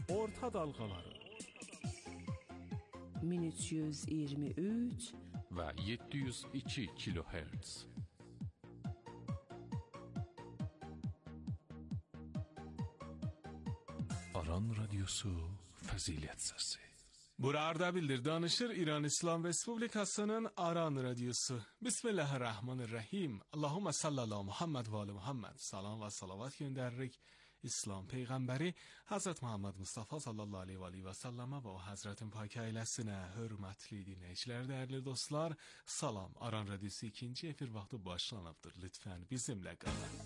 Orta dalğaları 1323 və 702 kHz. Aran Radyosu Fəzilət Səsi. Burada bildir danışır İran İslam Respublikasının Aran Radyosu. Bismillahirrahmanirrahim. Allahumma salli ala Muhammed və ali Muhammed. Salam və salavat göndəririk İslam Peyğəmbəri Hazret Muhammed Mustafa sallallahu aleyhi və səlləmə və o Hazretin pak ailəsinə. Hörmətli dinləyicilər, dəyərli dostlar, salam. Aran Radyosu ikinci efir vaxtı başlanıbdır. Lütfən bizimlə qalın.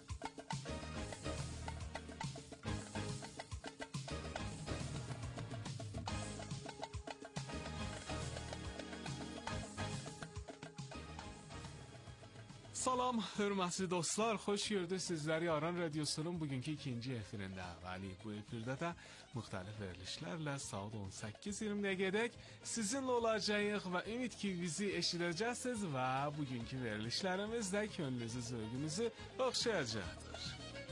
Salam, hörmətli dostlar, xoş gördük sizləri Aran Radyosunun bugünkü ikinci efirində. Bəli, bu efirdə də müxtəlif verilişlərlə saat 18:20-yə qədər sizinlə olacağıq və ümid ki bizi eşidəcəksiniz və bugünkü verilişlərimiz də könlünüzü, zövqünüzü oxşayacaqdır.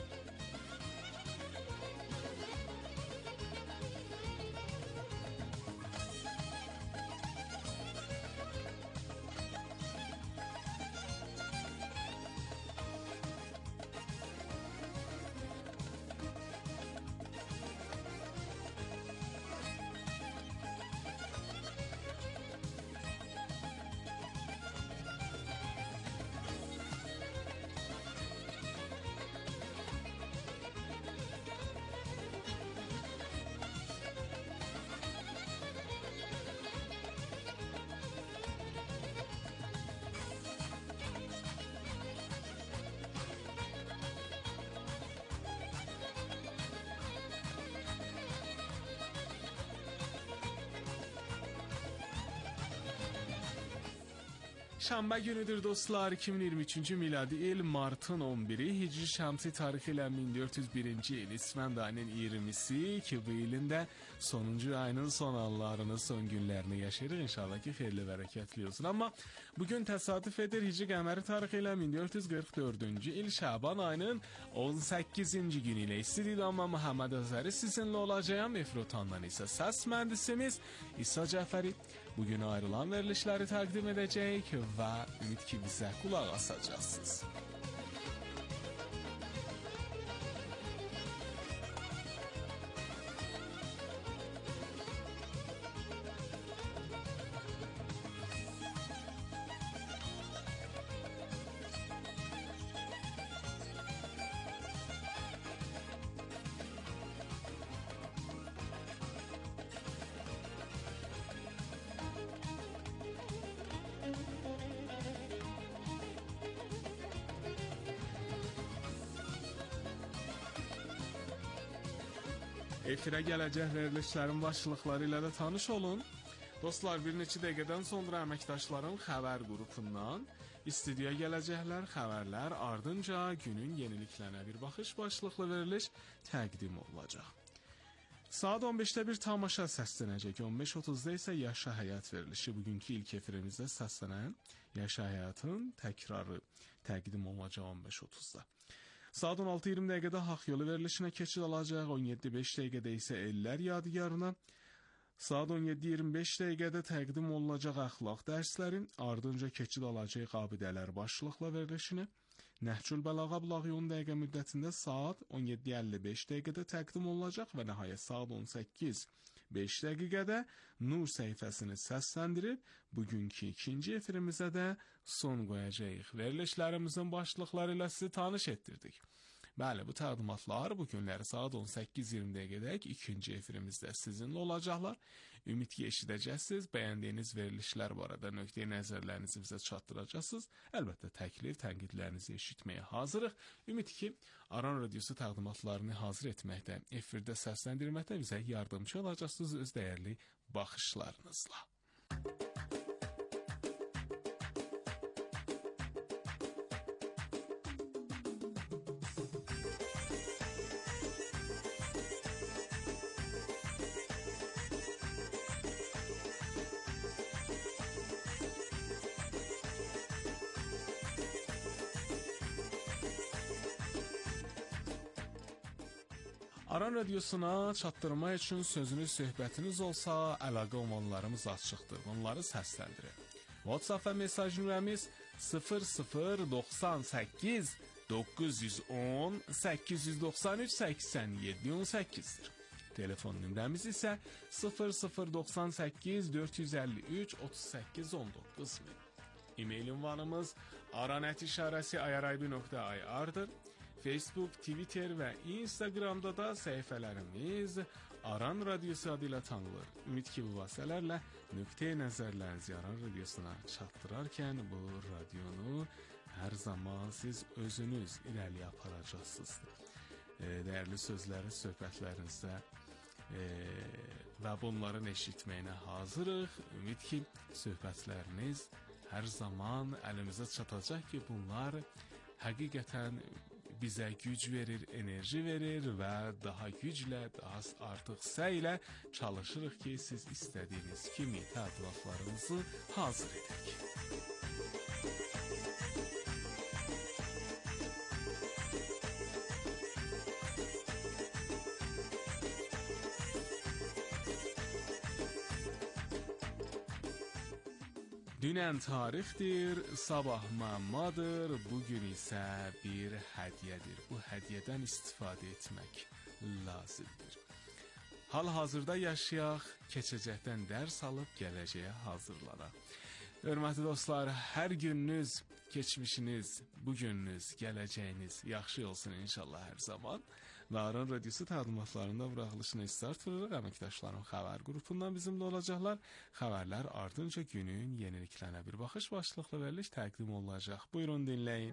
Şənbə günüdür dostlar, 2023-cü miladi il martın 11-i, Hicri Şəmsi tarixi ilə 1401-ci il İsfənd ayının 20-si ki bu ilin də sonuncu ayının son anlarını, son günlərini yaşayırıq. İnşallah ki xeyirli bərəkətli olsun. Amma bugün təsadüf edir Hicri qəməri tarixi ilə 1444-cü il Şaban ayının 18-ci günü ilə istidamla Muhammed Azəri sizinlə olacağım. Efrotandan isə səs mühəndisimiz İsa Cəfəri bugün ayrılan verilişləri təqdim edəcək və ümid ki bizə qulaq asacaqsınız. Efirə gələcək verilişlərin başlıqları ilə də tanış olun. Dostlar, bir neçə dəqiqədən sonra əməkdaşların xəbər qrupundan istudiyaya gələcəklər xəbərlər, ardınca günün yeniliklərinə bir baxış başlıqlı veriliş təqdim olunacaq. Saat 15-də bir tamaşa səslənəcək, 15:30-da isə Yaşa Həyat verilişi. Bugünkü ilk efirimizdə səslənən Yaşa Həyatın təkrarı təqdim olunacaq 15:30-da. Saat 16:20 dəqiqədə Haqq Yolu verilişinə keçid alacaq, 17:05 dəqiqədə isə Ellər Yadigarına, saat 17:25 dəqiqədə təqdim olunacaq əxlaq dərslərin, ardınca keçid alacaq Abidələr başlıqla verilişini, Nəhcül Bəlağa bulağı 10 dəqiqə müddətində saat 17:55 dəqiqədə təqdim olunacaq və nəhayət saat 18:05 dəqiqədə Nur səhifəsini səsləndirib bugünkü ikinci efirimizə də son qoyacağıq. Verilişlərimizin başlıqları ilə sizi tanış etdirdik. Bəli, bu təqdimatlar bu günləri saat 18:20 dəqiqədək ikinci efirimizdə sizinlə olacaqlar. Ümid ki eşidəcəksiniz, bəyəndiyiniz verilişlər barədə nöqteyi nəzərlərinizi bizə çatdıracaqsınız. Əlbəttə təklif, tənqidlərinizi eşitməyə hazırıq. Ümid ki Aran Radyosu təqdimatlarını hazır etməkdə, efirdə səsləndirməkdə bizə yardımcı olacaqsınız öz dəyərli baxışlarınızla. Aran Radiosuna çatdırmaq üçün sözünüz, söhbətiniz olsa, əlaqə ünvanlarımız açıqdır. Bunları səsləndirin. WhatsApp və mesaj nömrəmiz 0098 910 893 87 18-dir. Telefon nömrəmiz isə 0098 453 38 19. E-mail ünvanımız aran@irib.ir-dır. Facebook, Twitter və Instagramda da səhifələrimiz Aran Radiosu adı ilə tanınır. Ümid ki, bu vasitələrlə nöqteyi nəzərlərinizi Aran Radiosuna çatdırarkən bu radionu hər zaman siz özünüz irəliyə aparacaqsınız. Dəyərli sözləri, söhbətlərinizdə və bunların eşitməyinə hazırıq. Ümid ki, söhbətləriniz hər zaman əlimizə çatacaq ki, bunlar həqiqətən bizə güc verir, enerji verir və daha güclə, daha artıq səylə çalışırıq ki, siz istədiyiniz kimi təbliğatlarınızı hazır edək. Dünən tarixdir, sabah müəmmadır, bugün isə bir hədiyyədir. Bu hədiyyədən istifadə etmək lazımdır. Hal-hazırda yaşayaq, keçəcəkdən dərs alıb gələcəyə hazırlanaq. Hörmətli dostlar, hər gününüz, keçmişiniz, bugününüz, gələcəyiniz yaxşı olsun inşallah hər zaman. Və Aran Radiosu təqdimatlarında buraxılışına start veririk. Əməkdaşlarım xəbər qrupundan bizimlə olacaqlar. Xəbərlər ardınca günün yeniliklərinə bir baxış başlıqlı veriliş təqdim olunacaq. Buyurun dinləyin.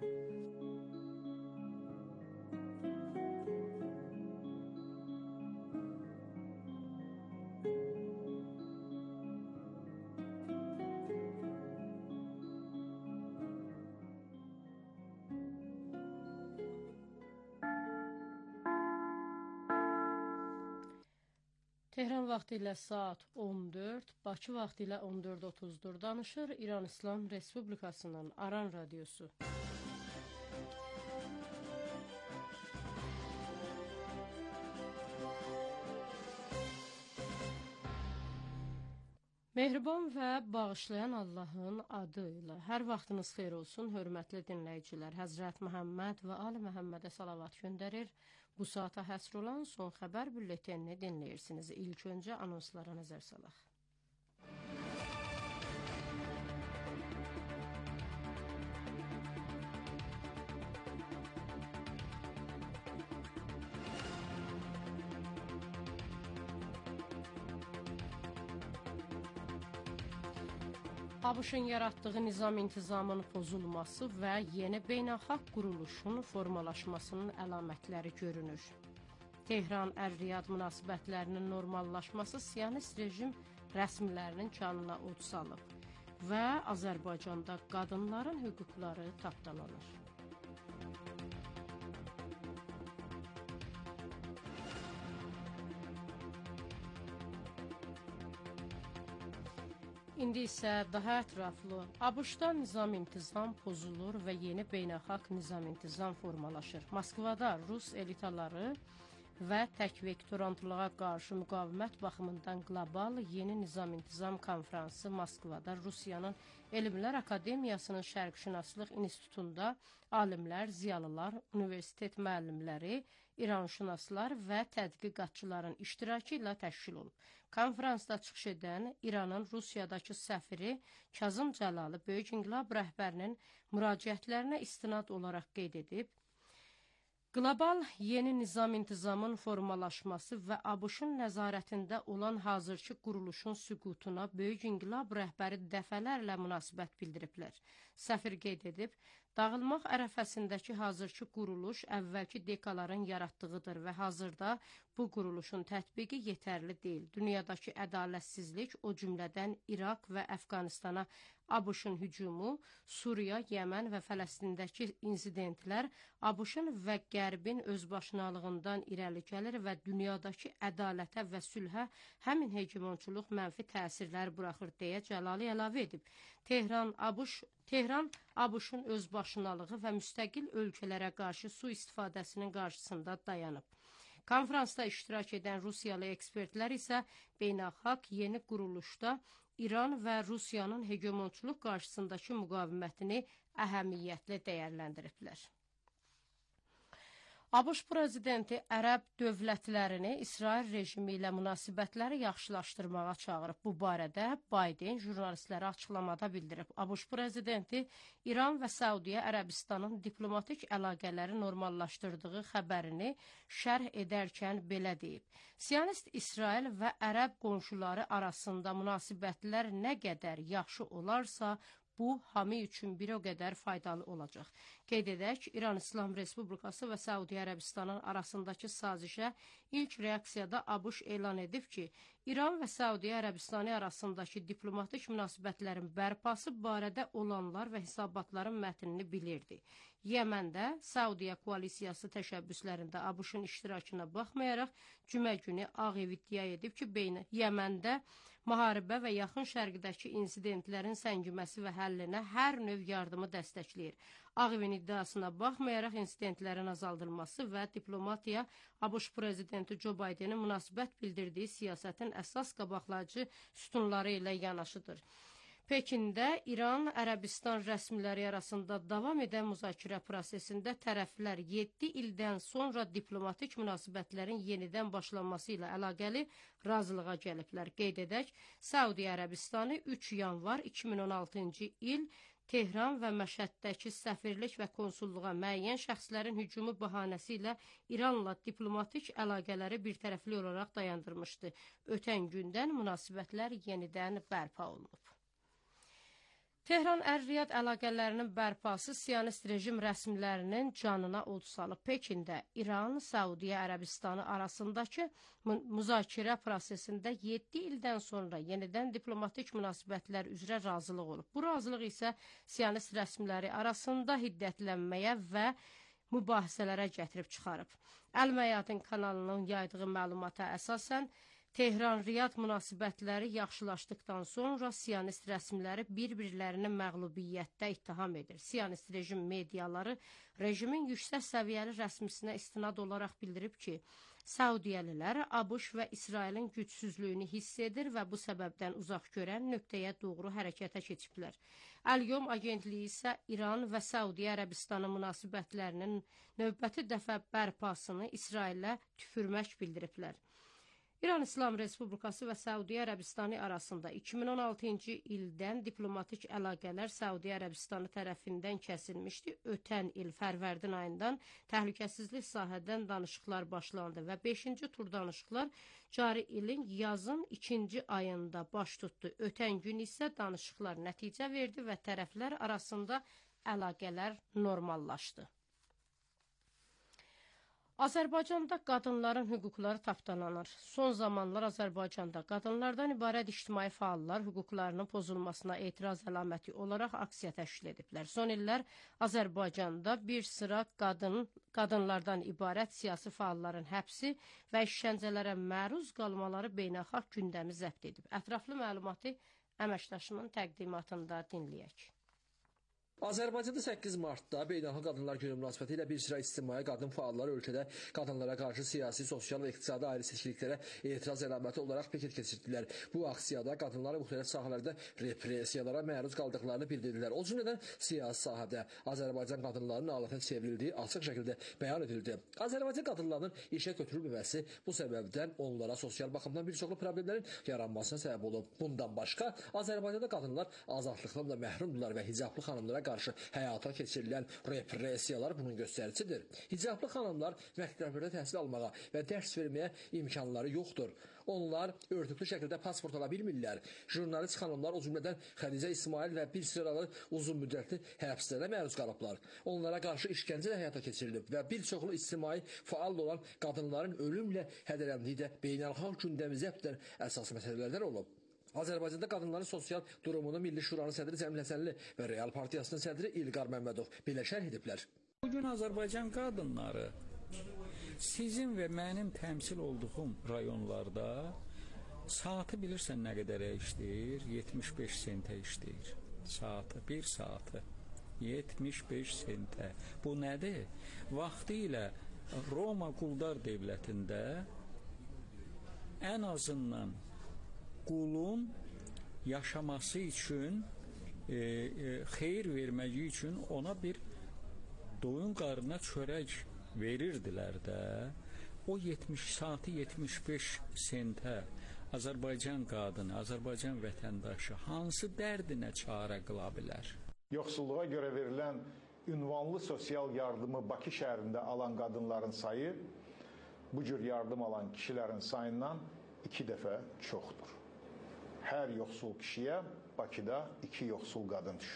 Tehran vaxtı ilə saat 14, Bakı vaxtı ilə 14:30-dur. Danışır İran İslam Respublikasının Aran Radiosu. Mehriban və bağışlayan Allahın adı ilə hər vaxtınız xeyir olsun, hörmətli dinləyicilər. Həzrət Məhəmməd və Ali Məhəmmədə salavat göndərir. Bu saata həsr olan son xəbər bülletenini dinləyirsiniz. İlk öncə anonslara nəzər salaq. ABŞ-ın yaratdığı nizam-intizamın pozulması və yeni beynəlxalq quruluşun formalaşmasının əlamətləri görünür. Tehran-Ər-Riyad münasibətlərinin normallaşması siyonist rejim rəsmilərinin canına od salıb və Azərbaycanda qadınların hüquqları tapdalanır. İndi isə daha ətraflı, ABŞ-da nizam-intizam pozulur və yeni beynəlxalq nizam-intizam formalaşır. Moskvada Rus elitaları və təkvektorantlığa qarşı müqavimət baxımından qlobal yeni nizam-intizam konfransı Moskvada Rusiyanın Elmlər Akademiyasının Şərqşünaslıq İnstitutunda alimlər, ziyalılar, universitet müəllimləri, İranşünaslar və tədqiqatçıların iştirakı ilə təşkil olub. Konferansda çıxış edən İranın Rusiyadakı səfiri Kazım Cəlalı Böyük İnqilab rəhbərinin müraciətlərinə istinad olaraq qeyd edib, qlobal yeni nizam-intizamın formalaşması və ABŞ-ın nəzarətində olan hazırki quruluşun süqutuna Böyük İnqilab rəhbəri dəfələrlə münasibət bildiriblər. Səfir qeyd edib, dağılmaq ərəfəsindəki hazırki quruluş əvvəlki dekaların yaratdığıdır və hazırda bu quruluşun tətbiqi yetərli deyil. Dünyadakı ədalətsizlik, o cümlədən İraq və Əfqanistana ABŞ-ın hücumu, Suriya, Yəmən və Fələstindəki insidentlər ABŞ-ın və Qərbin özbaşınalığından irəli gəlir və dünyadakı ədalətə və sülhə həmin hegemonçuluq mənfi təsirlər buraxır deyə Cəlali əlavə edib. Tehran ABŞ-ın özbaşınalığı və müstəqil ölkələrə qarşı su istifadəsinin qarşısında dayanıb. Konfransda iştirak edən Rusiyalı ekspertlər isə beynəlxalq yeni quruluşda İran və Rusiyanın hegemonçuluq qarşısındakı müqavimətini əhəmiyyətli dəyərləndiriblər. ABŞ prezidenti ərəb dövlətlərini İsrail rejimi ilə münasibətləri yaxşılaşdırmağa çağırıb. Bu barədə Biden jurnalistlərə açıqlamada bildirib. ABŞ prezidenti İran və Səudiyyə Ərəbistanın diplomatik əlaqələri normallaşdırdığı xəbərini şərh edərkən belə deyib. Siyonist İsrail və ərəb qonşuları arasında münasibətlər nə qədər yaxşı olarsa, bu, hamı üçün bir o qədər faydalı olacaq. Qeyd edək, İran İslam Respublikası və Səudiyyə Ərəbistanın arasındakı sazişə ilk reaksiyada ABŞ elan edib ki, İran və Səudiyyə Ərəbistanı arasındakı diplomatik münasibətlərin bərpası barədə olanlar və hesabatların mətnini bilirdi. Yəməndə Səudiyyə koalisiyası təşəbbüslərində ABŞ-ın iştirakına baxmayaraq, cümə günü Ağ Ev iddia edib ki, Yəməndə müharibə və yaxın şərqdəki insidentlərin səngiməsi və həllinə hər növ yardımı dəstəkləyir. Ağ Evin iddiasına baxmayaraq insidentlərin azaldılması və diplomatiya ABŞ prezidenti Joe Bidenin münasibət bildirdiyi siyasətin əsas qabaqlayıcı sütunları ilə yanaşıdır. Pekində İran, Ərəbistan rəsmiləri arasında davam edən müzakirə prosesində tərəflər 7 ildən sonra diplomatik münasibətlərin yenidən başlanması ilə əlaqəli razılığa gəliblər. Qeyd edək, Səudiyyə Ərəbistanı 3 yanvar 2016-cı il Tehran və Məşəddəki səfirlik və konsulluğa müəyyən şəxslərin hücumu bəhanəsi ilə İranla diplomatik əlaqələri birtərəfli olaraq dayandırmışdı. Ötən gündən münasibətlər yenidən bərpa olunub. Tehran-Ər-Riyad əlaqələrinin bərpası siyonist rejim rəsmilərinin canına od salıb. Pekində İran, Səudiyyə Ərəbistanı arasındakı müzakirə prosesində 7 ildən sonra yenidən diplomatik münasibətlər üzrə razılıq olub. Bu razılıq isə siyonist rəsmiləri arasında hiddətlənməyə və mübahisələrə gətirib çıxarıb. Əl-Məyadin kanalının yaydığı məlumata əsasən, Tehran-Riyad münasibətləri yaxşılaşdıqdan sonra siyonist rəsmiləri bir-birlərini məğlubiyyətdə ittiham edir. Siyonist rejim mediaları rejimin yüksək səviyyəli rəsmisinə istinad olaraq bildirib ki, Səudiyyəlilər ABŞ və İsrailin gücsüzlüyünü hiss edir və bu səbəbdən uzaq görən nöqtəyə doğru hərəkətə keçiblər. Əl-Yom agentliyi isə İran və Səudiyyə Ərəbistanı münasibətlərinin növbəti dəfə bərpasını İsrailə tüfürmək bildiriblər. İran İslam Respublikası və Səudiyyə Ərəbistanı arasında 2016-cı ildən diplomatik əlaqələr Səudiyyə Ərəbistanı tərəfindən kəsilmişdi. Ötən il fərvərdin ayından təhlükəsizlik sahədən danışıqlar başlandı və 5-ci tur danışıqlar cari ilin yazın 2-ci ayında baş tutdu. Ötən gün isə danışıqlar nəticə verdi və tərəflər arasında əlaqələr normallaşdı. Azərbaycanda qadınların hüquqları tapdalanır. Son zamanlar Azərbaycanda qadınlardan ibarət ictimai fəallar hüquqlarının pozulmasına etiraz əlaməti olaraq aksiya təşkil ediblər. Son illər Azərbaycanda bir sıra qadınlardan ibarət siyasi fəalların həbsi və işgəncələrə məruz qalmaları beynəlxalq gündəmi zəbt edib. Ətraflı məlumatı əməkdaşımın təqdimatında dinləyək. Azərbaycanda 8 martda Beynəlxalq Qadınlar Günü münasibəti ilə bir sıra ictimai qadın fəalları ölkədə qadınlara qarşı siyasi, sosial və iqtisadi ayrı-seçkiliklərə etiraz əlaməti olaraq piket keçirdilər. Bu aksiyada qadınlara müxtəlif sahələrdə repressiyalara məruz qaldıqlarını bildirdilər. O cümlədən siyasi sahədə Azərbaycan qadınlarının alətə çevrildiyi açıq şəkildə bəyan edildi. Azərbaycan qadınlarının işə götürülməməsi bu səbəbdən onlara sosial baxımdan bir çoxlu problemlərin yaranmasına səbəb olub. Bundan başqa Azərbaycanda qadınlar azadlıqdan da məhrumdular və hicablı xanımlara qarşı həyata keçirilən repressiyalar bunun göstəricidir. Hicablı xanımlar məktəblərdə təhsil almağa və dərs verməyə imkanları yoxdur. Onlar örtüklü şəkildə pasport ala bilmirlər. Jurnalist xanımlar, o cümlədən Xədicə İsmail və bir sıraları uzun müddətli həbslərə məruz qalıblar. Onlara qarşı işgəncə də həyata keçirilib və bir çoxlu ictimai faal olan qadınların ölümlə hədələndiyi də beynəlxalq gündəmi zəbt edən əsas məsələlərdən olub. Azərbaycanda qadınların sosial durumunu Milli Şuranın sədri Cəmil Həsənli və Real Partiyasının sədri İlqar Məmmədov belə şərh ediblər. Bugün Azərbaycan qadınları sizin və mənim təmsil olduğum rayonlarda saatı bilirsən nə qədər işləyir? 75 sentə işləyir. Saatı, bir saatı 75 sentə. Bu nədir? Vaxtı ilə Roma quldar dövlətində ən azından qulun yaşaması üçün, xeyir verməyi üçün ona bir doyun qarına çörək verirdilər də. O 70 saatı 75 sentə Azərbaycan qadını, Azərbaycan vətəndaşı hansı dərdinə çarə qıla bilər? Yoxsulluğa görə verilən ünvanlı sosial yardımı Bakı şəhərində alan qadınların sayı bu cür yardım alan kişilərin sayından 2 dəfə çoxdur. Hər yoxsul kişiyə Bakıda 2 yoxsul qadın düşür.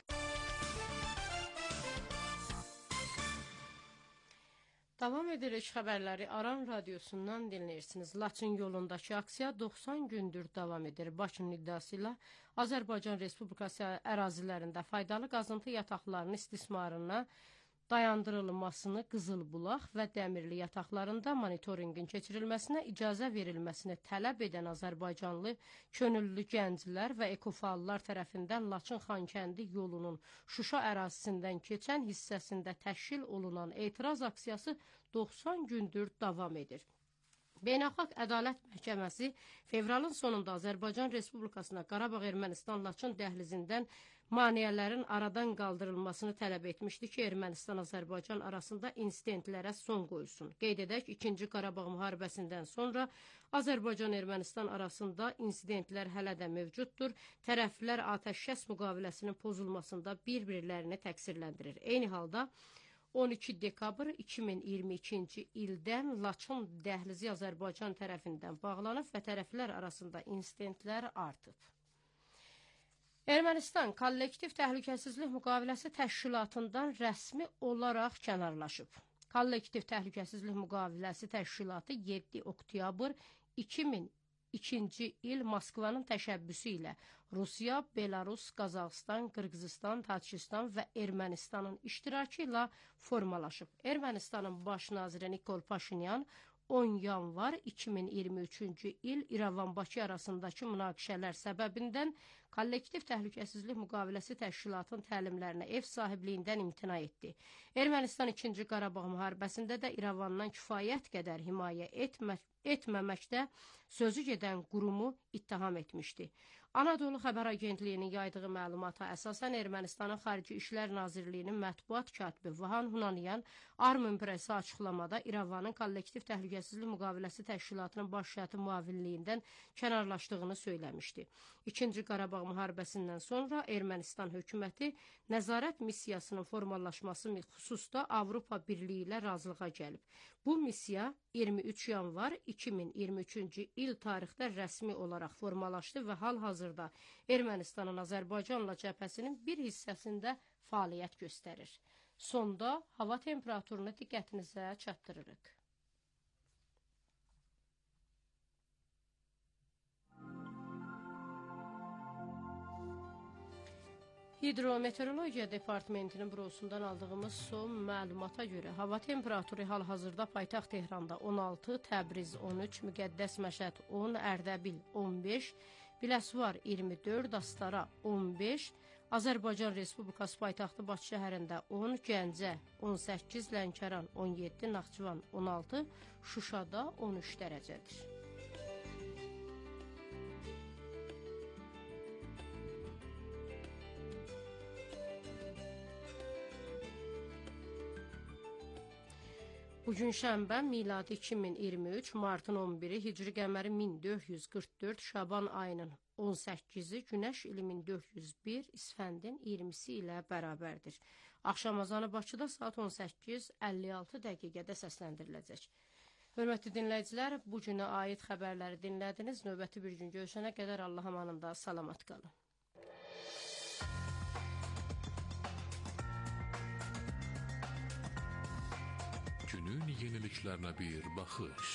Davam edirik xəbərləri Aran radiosundan dinləyirsiniz. Laçın yolundakı aksiya 90 gündür davam edir. Bakının iddiası ilə Azərbaycan Respublikası ərazilərində faydalı qazıntı yataqlarının istismarına dayandırılmasını, Qızılbulaq və Dəmirli yataqlarında monitorinqin keçirilməsinə icazə verilməsini tələb edən Azərbaycanlı könüllü gənclər və ekofallar tərəfindən Laçın-Xankəndi yolunun Şuşa ərazisindən keçən hissəsində təşkil olunan etiraz aksiyası 90 gündür davam edir. Beynəlxalq Ədalət Məhkəməsi fevralın sonunda Azərbaycan Respublikasına Qarabağ-Ermənistan-Laçın dəhlizindən maneələrin aradan qaldırılmasını tələb etmişdi ki, Ermənistan-Azərbaycan arasında insidentlərə son qoyulsun. Qeyd edək, 2-ci Qarabağ müharibəsindən sonra Azərbaycan-Ermənistan arasında insidentlər hələ də mövcuddur. Tərəflər atəşkəs müqaviləsinin pozulmasında bir-birlərini təqsirləndirir. Eyni halda 12 dekabr 2022-ci ildən Laçın dəhlizi Azərbaycan tərəfindən bağlanıb və tərəflər arasında insidentlər artıb. Ermənistan kollektiv təhlükəsizlik müqaviləsi təşkilatından rəsmi olaraq kənarlaşıb. Kollektiv təhlükəsizlik müqaviləsi təşkilatı 7 oktyabr 2002-ci il Moskvanın təşəbbüsü ilə Rusiya, Belarus, Qazaxıstan, Qırğızistan, Tacikistan və Ermənistanın iştirakı ilə formalaşıb. Ermənistanın baş naziri Nikol Paşinyan 10 yanvar 2023-cü il İrəvan-Bakı arasındakı münaqişələr səbəbindən kollektiv təhlükəsizlik müqaviləsi təşkilatının təlimlərinə ev sahibliyindən imtina etdi. Ermənistan 2-ci Qarabağ müharibəsində də İrəvandan kifayət qədər himayə etməməkdə sözü gedən qurumu ittiham etmişdi. Anadolu Xəbər Agentliyinin yaydığı məlumata əsasən Ermənistanın Xarici İşlər Nazirliyinin mətbuat katibi Vahan Hunanyan Armen Press açıqlamada İrəvanın kollektiv təhlükəsizlik müqaviləsi təşkilatının baş şəti müavinliyindən kənarlaşdığını söyləmişdi. 2-ci Qarabağ müharibəsindən sonra Ermənistan hökuməti nəzarət missiyasının formallaşması xüsusda Avropa Birliyi ilə razılığa gəlib. Bu missiya 23 yanvar 2023-cü il tarixdə rəsmi olaraq formalaşdı və hal-hazırda Ermənistanın Azərbaycanla cəbhəsinin bir hissəsində fəaliyyət göstərir. Sonda hava temperaturunu diqqətinizə çatdırırıq. Hidrometeorologiya Departamentinin bürosundan aldığımız son məlumata görə hava temperaturu hal-hazırda paytaxt Tehranda 16, Təbriz 13, Müqəddəs Məşəd 10, Ərdəbil 15, Biləsuvar 24, Astara 15, Azərbaycan Respublikası paytaxtı Bakı şəhərində 10, Gəncə 18, Lənkəran 17, Naxçıvan 16, Şuşada 13 dərəcədir. Bugün şənbə, miladi 2023, martın 11-i, hicri qəməri 1444, Şaban ayının 18-i, günəş ili 1401, İsfəndin 20-si ilə bərabərdir. Axşam azanı Bakıda saat 18:56 dəqiqədə səsləndiriləcək. Hörmətli dinləyicilər, bu günə aid xəbərləri dinlədiniz. Növbəti bir gün görüşənə qədər Allah amanında salamat qalın. Günün yeniliklərinə bir baxış.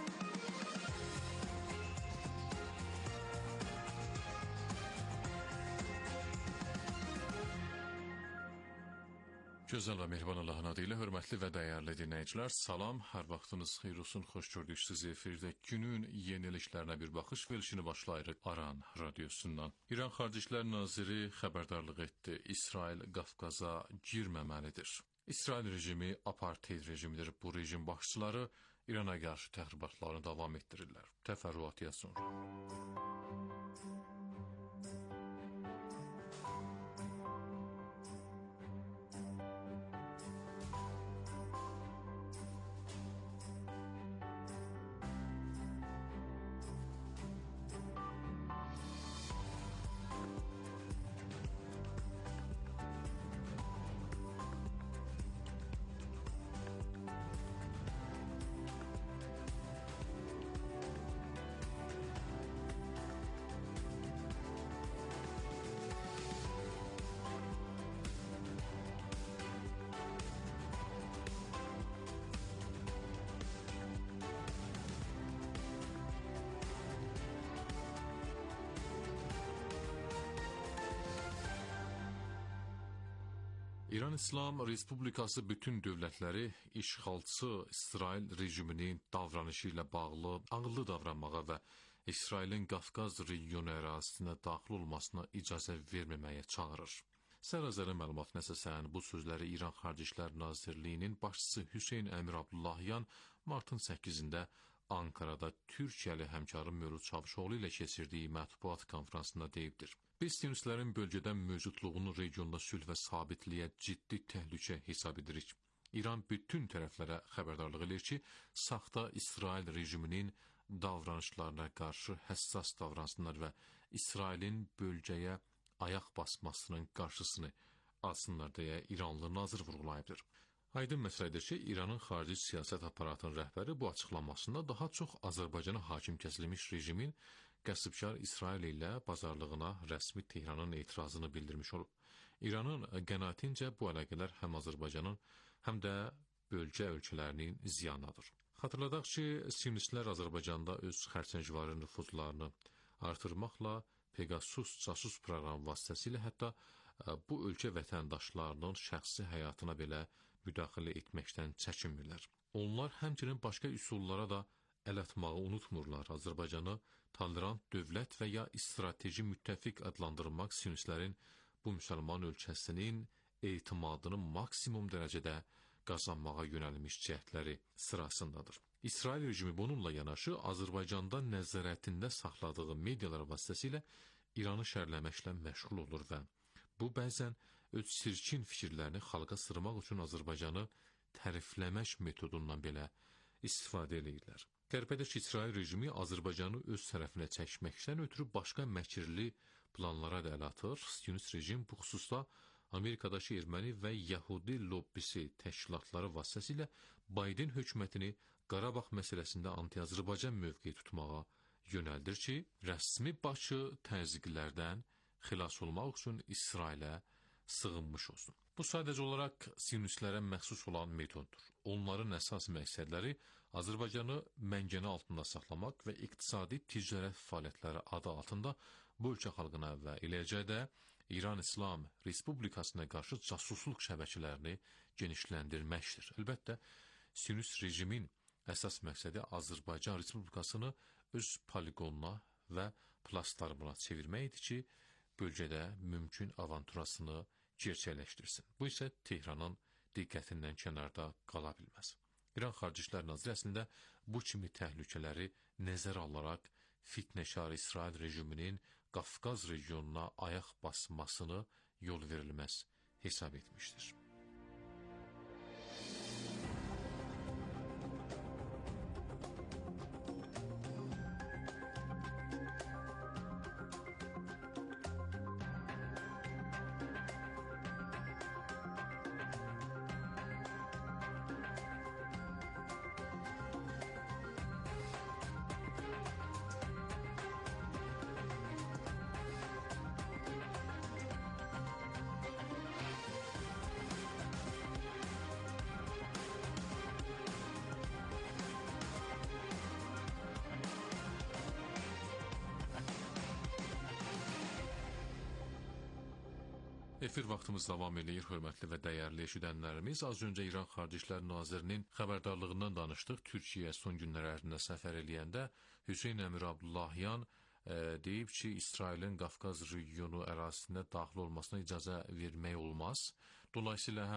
Gözəl və mehriban Allahın adı ilə hörmətli və dəyərli dinləyicilər, salam, hər vaxtınız xeyir olsun, xoş gördük sizi efirdə günün yeniliklərinə bir baxış verilişini başlayırıq Aran radiosundan. İran Xarici İşlər Naziri xəbərdarlıq etdi, İsrail Qafqaza girməməlidir. İsrail rejimi apartheid rejimidir. Bu rejim başçıları İrana qarşı təxribatlarını davam etdirirlər. Təfərrüatıya sonra. İran İslam Respublikası bütün dövlətləri işğalçı İsrail rejiminin davranışı ilə bağlı ağıllı davranmağa və İsrailin Qafqaz regionu ərazisinə daxil olmasına icazə verməməyə çağırır. Sərəzəri məlumatına əsasən bu sözləri İran Xarici İşlər Nazirliyinin başçısı Hüseyn Əmir Abdullahyan martın 8-də Ankarada Türkiyəli həmkarı Mövlud Çavuşoğlu ilə keçirdiyi mətbuat konfransında deyibdir. Biz sionistlərin bölgədən mövcudluğunu regionda sülh və sabitliyə ciddi təhlükə hesab edirik. İran bütün tərəflərə xəbərdarlıq edir ki, saxta İsrail rejiminin davranışlarına qarşı həssas davransınlar və İsrailin bölgəyə ayaq basmasının qarşısını alsınlar deyə İranlı nazir vurğulayıbdır. Aydın məsələdir ki, İranın xarici siyasət aparatının rəhbəri bu açıqlamasında daha çox Azərbaycana hakim kəsilmiş rejimin qəsbkar İsrail ilə bazarlığına rəsmi Tehranın etirazını bildirmiş olub. İranın qənaətincə bu əlaqələr həm Azərbaycanın, həm də bölgə ölkələrinin ziyanıdır. Xatırladaq ki, sionistlər Azərbaycanda öz xərçəngvari nüfuzlarını artırmaqla Pegasus casus proqramı vasitəsilə hətta bu ölkə vətəndaşlarının şəxsi həyatına belə müdaxilə etməkdən çəkinmirlər. Onlar həmçinin başqa üsullara da əl atmağı unutmurlar. Azərbaycanı tolerant dövlət və ya strateji müttəfiq adlandırmaq sionistlərin bu müsəlman ölkəsinin etimadını maksimum dərəcədə qazanmağa yönəlmiş cəhdləri sırasındadır. İsrail rejimi bununla yanaşı Azərbaycanda nəzarətində saxladığı medialar vasitəsilə İranı şərləməklə məşğul olur və bu bəzən öz sirkin fikirlərini xalqa sırmaq üçün Azərbaycanı tərifləmək metodundan belə istifadə edirlər. Qərbədə ki, İsrail rejimi Azərbaycanı öz tərəfinə çəkməkdən ötürü başqa məkirli planlara da əl atır. Sionist rejim bu xüsusda Amerikadakı erməni və Yəhudi lobbisi təşkilatları vasitəsilə Biden hökumətini Qarabağ məsələsində anti-Azərbaycan mövqeyi tutmağa yönəldir ki, rəsmi Bakı təzyiqlərdən xilas olmaq üçün İsrailə sığınmış olsun. Bu sadəcə olaraq sionistlərə məxsus olan metoddur. Onların əsas məqsədləri Azərbaycanı məngənə altında saxlamaq və iqtisadi ticarət fəaliyyətləri adı altında bu ölkə xalqına və eləcə də İran İslam Respublikasına qarşı casusluq şəbəkələrini genişləndirməkdir. Əlbəttə, sionist rejimin əsas məqsədi Azərbaycan Respublikasını öz poligonuna və platformuna çevirməkdir ki, bölgədə mümkün avanturasını gerçəkləşdirsin. Bu isə Tehranın diqqətindən kənarda qala bilməz. İran Xarici İşlər Naziri əslində bu kimi təhlükələri nəzərə alaraq fitnəşar İsrail rejiminin Qafqaz regionuna ayaq basmasını yol verilməz hesab etmişdir. Efir vaxtımız davam edir, hörmətli və dəyərli eşidənlərimiz. Az öncə İran Xarici İşlər Nazirinin xəbərdarlığından danışdıq. Türkiyə son günlər ərzində səfər eləyəndə Hüseyn Əmir Abdullahyan deyib ki, İsrailin Qafqaz regionu ərazisində daxil olmasına icazə vermək olmaz. Dolayısıyla həm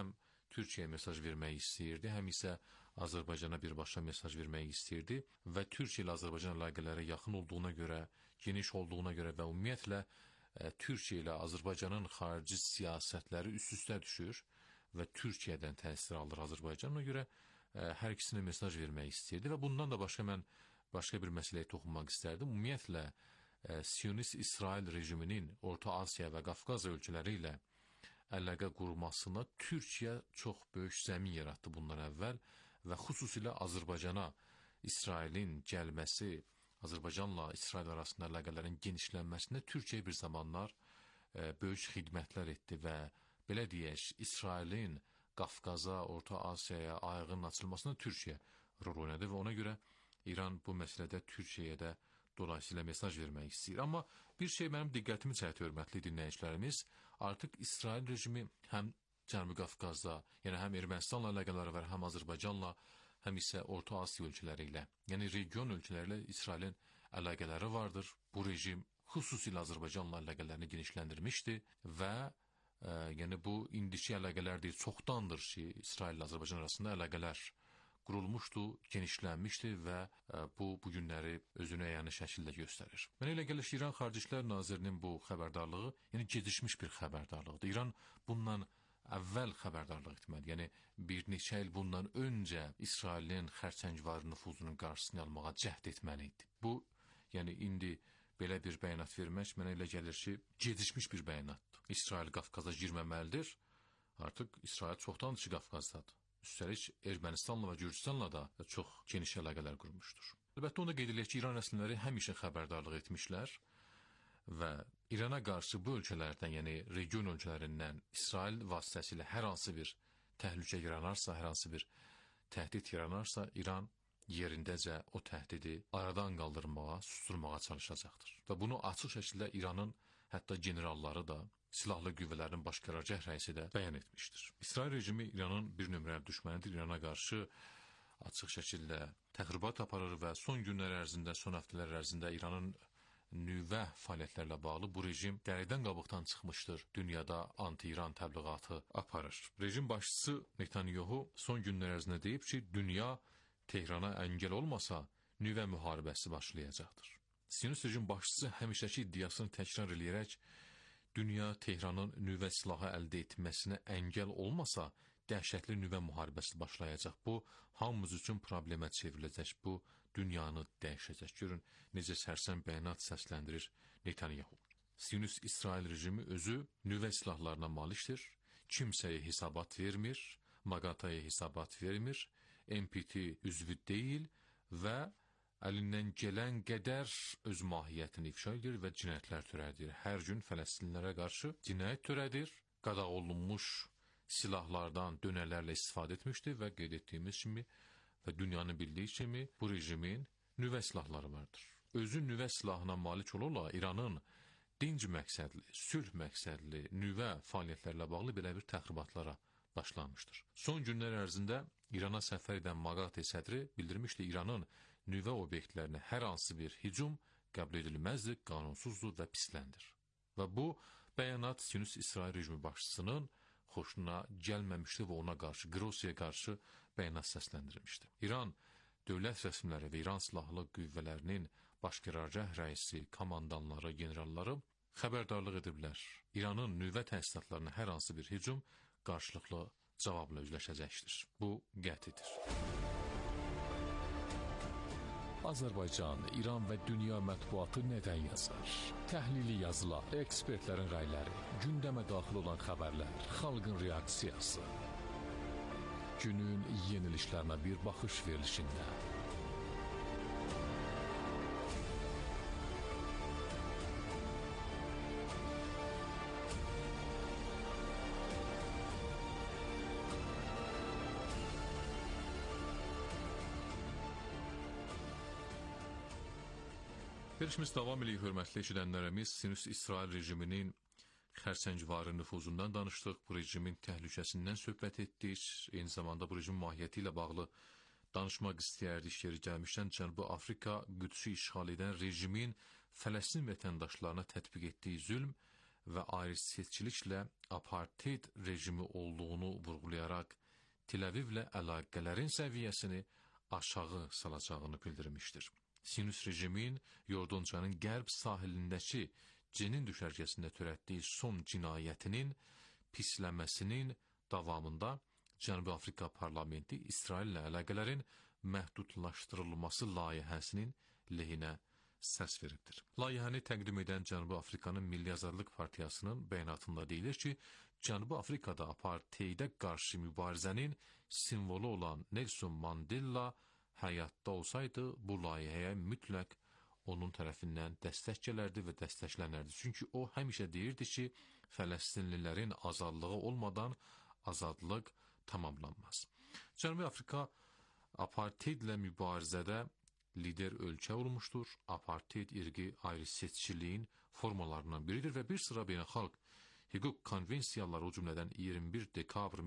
Türkiyəyə mesaj vermək istəyirdi, həm isə Azərbaycana birbaşa mesaj vermək istəyirdi və Türkiyə ilə Azərbaycan əlaqələri yaxın olduğuna görə, geniş olduğuna görə və ümumiyyətlə Türkiyə ilə Azərbaycanın xarici siyasətləri üst-üstə düşür və Türkiyədən təsir alır Azərbaycan. Ona görə hər ikisinə mesaj vermək istəyirdi və bundan da başqa bir məsələyə toxunmaq istərdim. Ümumiyyətlə Siyonist İsrail rejiminin Orta Asiya və Qafqaz ölkələri ilə əlaqə qurmasına Türkiyə çox böyük zəmin yaratdı bundan əvvəl və xüsusilə Azərbaycana İsrailin gəlməsi, Azərbaycanla İsrail arasında əlaqələrin genişlənməsində Türkiyə bir zamanlar böyük xidmətlər etdi və belə deyək, İsrailin Qafqaza, Orta Asiyaya ayağının açılmasına Türkiyə rol oynadı və ona görə İran bu məsələdə Türkiyəyə də dolayısıyla mesaj vermək istəyir. Amma bir şey mənim diqqətimi çəkdi, hörmətli dinləyicilərimiz, artıq İsrail rejimi həm Cənubi Qafqazda, yəni həm Ermənistanla əlaqələri var, həm Azərbaycanla, həm isə Orta Asiya ölkələri ilə, yəni region ölkələri ilə İsrailin əlaqələri vardır. Bu rejim xüsusilə Azərbaycanla əlaqələrini genişləndirmişdi və yəni bu indiki əlaqələr deyil, çoxdandır ki, İsrail ilə Azərbaycan arasında əlaqələr qurulmuşdu, genişlənmişdi və bu günləri özünü əyani şəkildə göstərir. Mənə elə gəlir ki, İran Xarici İşlər Nazirinin bu xəbərdarlığı, yəni gecikmiş bir xəbərdarlıqdır. İran bundan əvvəl xəbərdarlıq etmədi. Yəni bir neçə il bundan öncə İsrailin xərçəngvar nüfuzunun qarşısını almağa cəhd etməli idi. Bu, yəni indi belə bir bəyanat vermək mənə elə gəlir ki, gecikmiş bir bəyanatdır. İsrail Qafqaza girməməlidir. Artıq İsrail çoxdandır ki, Qafqazdadır. Üstəlik Ermənistanla və Gürcüstanla da çox geniş əlaqələr qurmuşdur. Əlbəttə onu da qeyd edək ki, İran rəsmiləri həmişə xəbərdarlıq etmişlər və İrana qarşı bu ölkələrdən, yəni region ölkələrindən İsrail vasitəsilə hər hansı bir təhlükə yaranarsa, hər hansı bir təhdid yaranarsa, İran yerindəcə o təhdidi aradan qaldırmağa, susturmağa çalışacaqdır. Və bunu açıq şəkildə İranın hətta generalları da, silahlı qüvvələrin baş qərargah rəisi də bəyan etmişdir. İsrail rejimi İranın bir nömrəli düşmənidir. İrana qarşı açıq şəkildə təxribat aparır və son günlər ərzində, son həftələr ərzində İranın nüvə fəaliyyətlərlə bağlı bu rejim dəridən qabıqdan çıxmışdır. Dünyada anti-İran təbliğatı aparır. Rejim başçısı Netanyahu son günlər ərzində deyib ki, dünya Tehrana əngəl olmasa nüvə müharibəsi başlayacaqdır. Siyonist rejim başçısı həmişəki iddiasını təkrar eləyərək dünya Tehranın nüvə silahı əldə etməsinə əngəl olmasa dəhşətli nüvə müharibəsi başlayacaq. Bu hamımız üçün problemə çevriləcək. Bu dünyanı dəyişəcək. Görün necə sərsəm bəyanat səsləndirir Netanyahu. Siyonist İsrail rejimi özü nüvə silahlarına malikdir. Kimsəyə hesabat vermir, Maqataya hesabat vermir, NPT üzvü deyil və əlindən gələn qədər öz mahiyyətini ifşa edir və cinayətlər törədir. Hər gün Fələstinlilərə qarşı cinayət törədir, qadağan olunmuş silahlardan, dönərlərlə istifadə etmişdir və qeyd etdiyimiz kimi və dünyanın bildiyi kimi bu rejimin nüvə silahları vardır. Özü nüvə silahına malik olarla İranın dinc məqsədli, sülh məqsədli nüvə fəaliyyətlərlə bağlı belə bir təxribatlara başlanmışdır. Son günlər ərzində İrana səfər edən Maqate sədri bildirmişdi, İranın nüvə obyektlərinə hər hansı bir hücum qəbul edilməzdir, qanunsuzdur və pisləndir. Və bu bəyanat Siyonist İsrail rejimi başçısının xoşuna gəlməmişdi və ona qarşı, Qrossiyaya qarşı bəyanat səsləndirilmişdi. İran dövlət rəsmiləri və İran silahlı qüvvələrinin baş qərargah rəisi, komandanları, generalları xəbərdarlıq ediblər. İranın nüvə təsisatlarına hər hansı bir hücum qarşılıqlı cavabla üzləşəcəkdir. Bu qətidir. Azərbaycan, İran və dünya mətbuatı nədən yazar? Təhlili yazılar, ekspertlərin rəyləri, gündəmə daxil olan xəbərlər, xalqın reaksiyası. Günün yenilişlərinə bir baxış verilişində. Verişimiz davam edir, hörmətli eşidənlərimiz. Siyonist İsrail rejiminin xərçəngvarı nüfuzundan danışdıq, bu rejimin təhlükəsindən söhbət etdik. Eyni zamanda bu rejimin mahiyyəti ilə bağlı danışmaq istəyərdik. Yeri gəlmişdən Cənubi Afrika Qüdsü işğal edən rejimin Fələstin vətəndaşlarına tətbiq etdiyi zülm və ayrı seçkiliklə apartheid rejimi olduğunu vurğulayaraq Tel Avivlə əlaqələrin səviyyəsini aşağı salacağını bildirmişdir. Sinus rejimin Yordonçanın qərb sahilindəki Cenin düşərgəsində törətdiyi son cinayətinin pisləməsinin davamında Cənubi Afrika parlamenti İsraillə əlaqələrin məhdudlaşdırılması layihəsinin lehinə səs veribdir. Layihəni təqdim edən Cənubi Afrikanın Milli Azadlıq Partiyasının bəyanatında deyilir ki, Cənubi Afrikada apartheydə qarşı mübarizənin simvolu olan Nelson Mandela həyatda olsaydı, bu layihəyə mütləq onun tərəfindən dəstək gələrdi və dəstəklənərdi. Çünki o həmişə deyirdi ki, Fələstinlilərin azadlığı olmadan azadlıq tamamlanmaz. Cənubi Afrika apartheydlə mübarizədə lider ölkə olmuşdur. Apartheid irqi ayrı-seçkiliyin formalarından biridir və bir sıra beynəlxalq hüquq konvensiyaları, o cümlədən 21 dekabr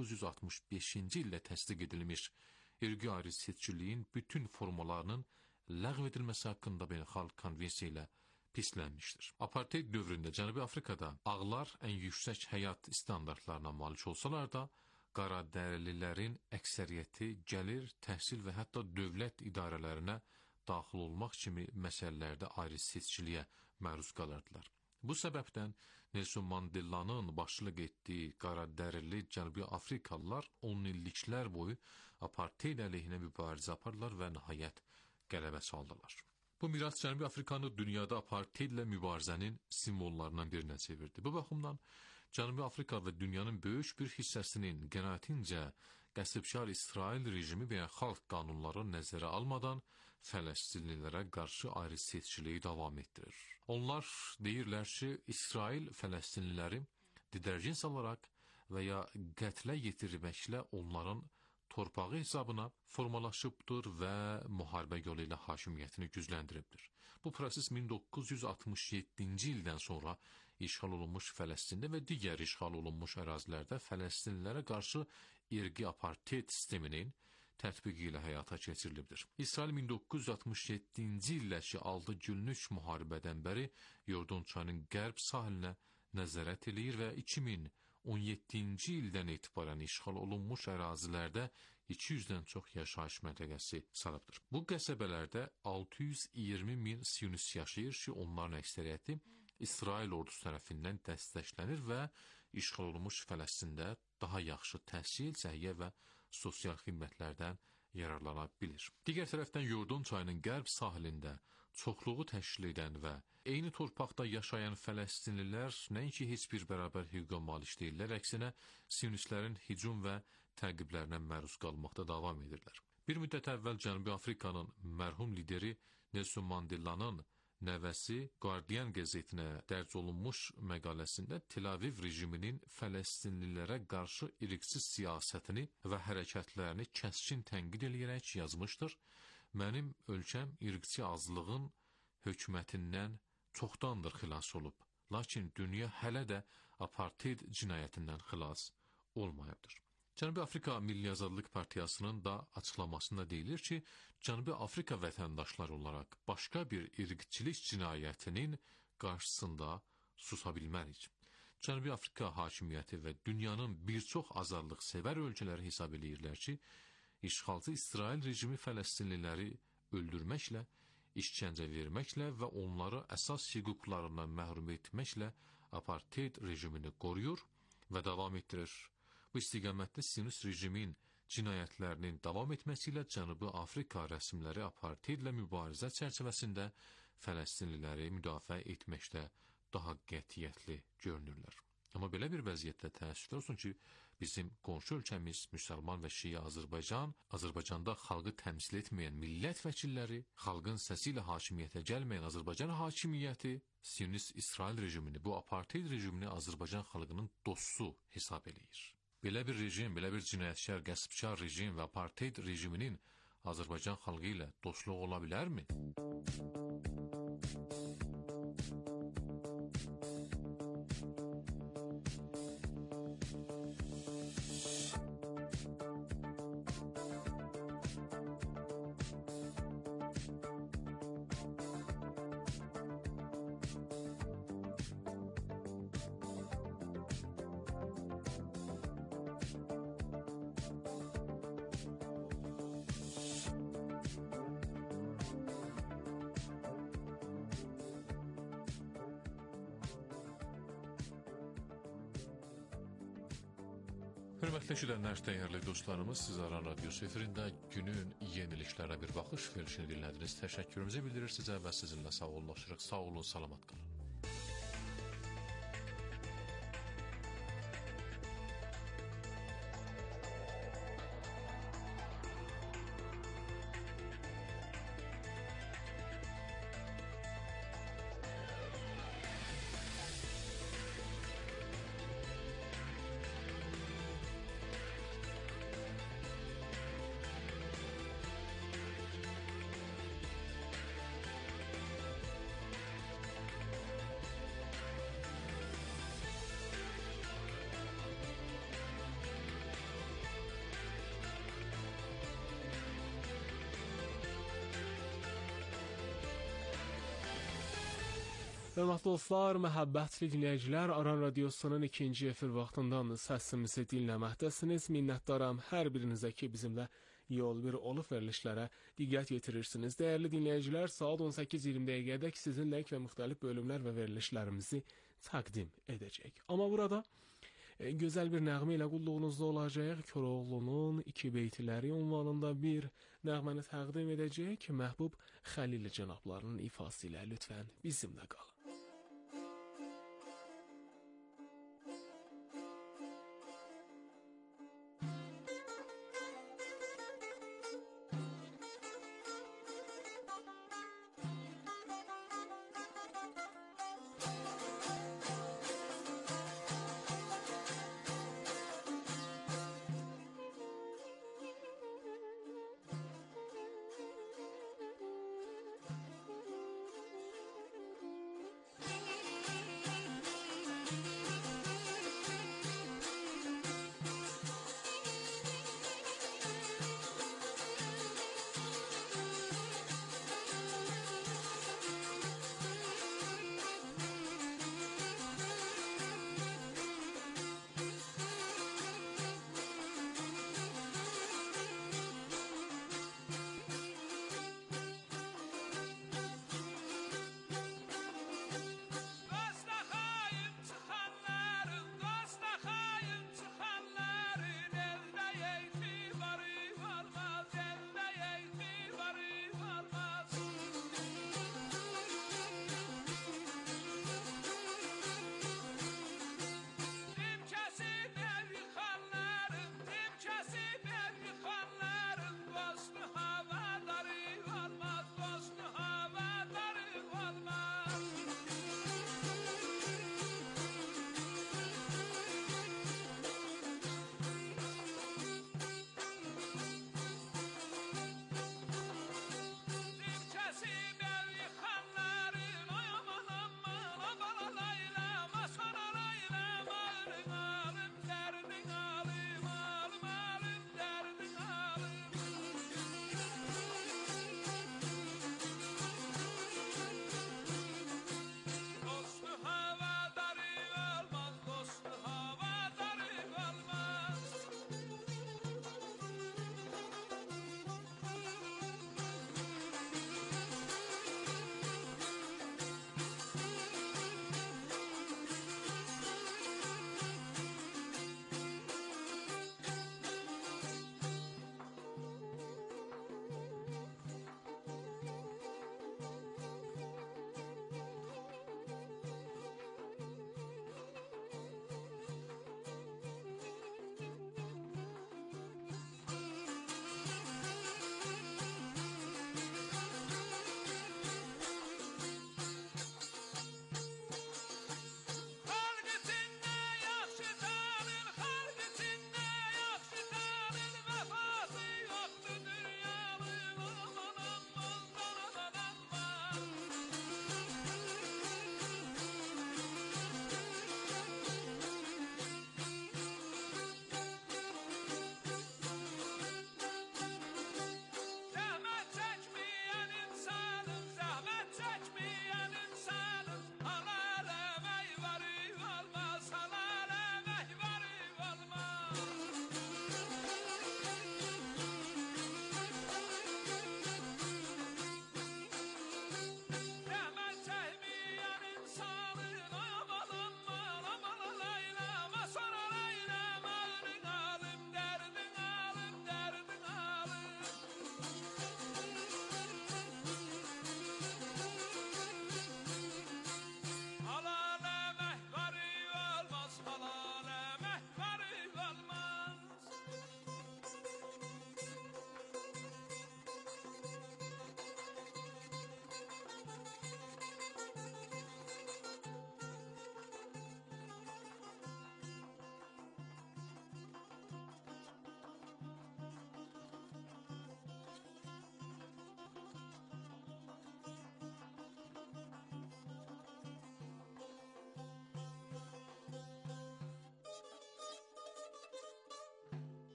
1965-ci ildə təsdiq edilmiş irqi ayrı-seçkiliyin bütün formalarının ləğv edilməsi haqqında beynəlxalq konvensiya ilə pislənmişdir. Apartheid dövründə Cənubi Afrikada ağlar ən yüksək həyat standartlarına malik olsalar da, qaradərililərin əksəriyyəti gəlir, təhsil və hətta dövlət idarələrinə daxil olmaq kimi məsələlərdə ayrı-seçkiliyə məruz qalırdılar. Bu səbəbdən Nelson Mandela'nın başçılıq etdiyi qaradərili Cənubi Afrikalılar 10 illiklər boyu apartheid əleyhinə mübarizə apardılar və nəhayət qələbə çaldılar. Bu miras Cənubi Afrikanı dünyada apartheydlə mübarizənin simvollarından birinə çevirdi. Bu baxımdan Cənubi Afrika və dünyanın böyük bir hissəsinin qənaətincə qəsbkar İsrail rejimi beynəlxalq qanunları nəzərə almadan Fələstinlilərə qarşı ayrı-seçkiliyi davam etdirir. Onlar deyirlər ki, İsrail Fələstinliləri didərgin salaraq və ya qətlə yetirməklə onların torpağı hesabına formalaşıbdır və müharibə yolu ilə hakimiyyətini gücləndiribdir. Bu proses 1967-ci ildən sonra işğal olunmuş Fələstində və digər işğal olunmuş ərazilərdə Fələstinlilərə qarşı irqi apartheid sisteminin tətbiqi ilə həyata keçirilibdir. İsrail 1967-ci illəki 6 günlük müharibədən bəri Yordonçanın qərb sahilinə nəzarət eləyir və 2017-ci ildən etibarən işğal olunmuş ərazilərdə 200-dən çox yaşayış məntəqəsi salıbdır. Bu qəsəbələrdə 620 min siyonist yaşayır ki, onların əksəriyyəti İsrail ordusu tərəfindən dəstəklənir və işğal olunmuş Fələstində daha yaxşı təhsil, səhiyyə və sosial xidmətlərdən yararlana bilir. Digər tərəfdən Yordon çayının qərb sahilində çoxluğu təşkil edən və eyni torpaqda yaşayan Fələstinlilər nəinki heç bir bərabər hüquqa malik deyirlər, əksinə siyonistlərin hücum və təqiblərinə məruz qalmaqda davam edirlər. Bir müddət əvvəl Cənubi Afrikanın mərhum lideri Nelson Mandela'nın nəvəsi Guardian qəzetinə dərc olunmuş məqaləsində Tel Aviv rejiminin Fələstinlilərə qarşı irqçi siyasətini və hərəkətlərini kəskin tənqid eləyərək yazmışdır. Mənim ölkəm irqçi azlığın hökumətindən çoxdandır xilas olub, lakin dünya hələ də apartheid cinayətindən xilas olmayıbdır. Cənubi Afrika Milli Azadlıq Partiyasının da açıqlamasında deyilir ki, Cənubi Afrika vətəndaşları olaraq başqa bir irqçilik cinayətinin qarşısında susa bilmərik. Cənubi Afrika hakimiyyəti və dünyanın bir çox azadlıqsevər ölkələri hesab edirlər ki, işğalçı İsrail rejimi Fələstinliləri öldürməklə, işgəncə verməklə və onları əsas hüquqlarından məhrum etməklə apartheid rejimini qoruyur və davam etdirir. Bu istiqamətdə Siyonist rejimin cinayətlərinin davam etməsi ilə Cənubi Afrika rəsmləri apartheydlə mübarizə çərçivəsində Fələstinliləri müdafiə etməkdə daha qətiyyətli görünürlər. Amma belə bir vəziyyətdə təəssüflər olsun ki, bizim qonşu ölkəmiz müsəlman və şiə Azərbaycanda xalqı təmsil etməyən millət vəkilləri, xalqın səsi ilə hakimiyyətə gəlməyən Azərbaycan hakimiyyəti, Siyonist İsrail rejimini, bu apartheid rejimini Azərbaycan xalqının dostu hesab eləyir. Belə bir rejim, belə bir cinayətkar, qəsbkar rejim və apartheid rejiminin Azərbaycan xalqı ilə dostluq ola bilərmi? Hörmətli eşidənlər, dəyərli dostlarımız, siz Aran Radiosu efirində günün yeniliklərə bir baxış verilişini dinlədiniz. Təşəkkürümüzü bildirir sizə və sizinlə sağollaşırıq. Sağ olun, salamat qalın. Hörmətli dostlar, məhəbbətli dinləyicilər, Aran Radiosunun ikinci efir vaxtından səsimizi dinləməkdəsiniz. Minnətdaram hər birinizə ki, bizimlə yol bir olub verilişlərə diqqət yetirirsiniz. Dəyərli dinləyicilər, saat 18:20 dəqiqədək sizinlə və müxtəlif bölümlər və verilişlərimizi təqdim edəcək. Amma burada gözəl bir nəğmə ilə qulluğunuzda olacaq. Koroğlunun iki beytləri ünvanında bir nəğməni təqdim edəcək. Məhbub Xəlil cənablarının ifası ilə lütfən bizimlə qalın.